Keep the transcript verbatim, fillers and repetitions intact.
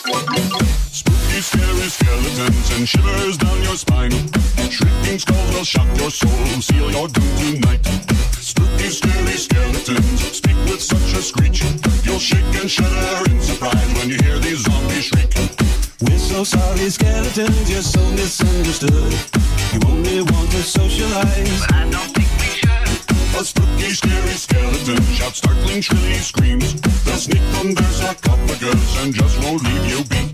Spooky, scary skeletons and shivers down your spine. Shrieking skulls will shock your soul, seal your doom tonight. Spooky, scary skeletons speak with such a screech. You'll shake and shudder in surprise when you hear these zombies shriek. We're so sorry, skeletons, you're so misunderstood. You only want to socialize, but I don't think we should. A spooky, scary skeleton shouts startling, shrilly screams. They'll sneak from their sarcophagus and just won't leave you be.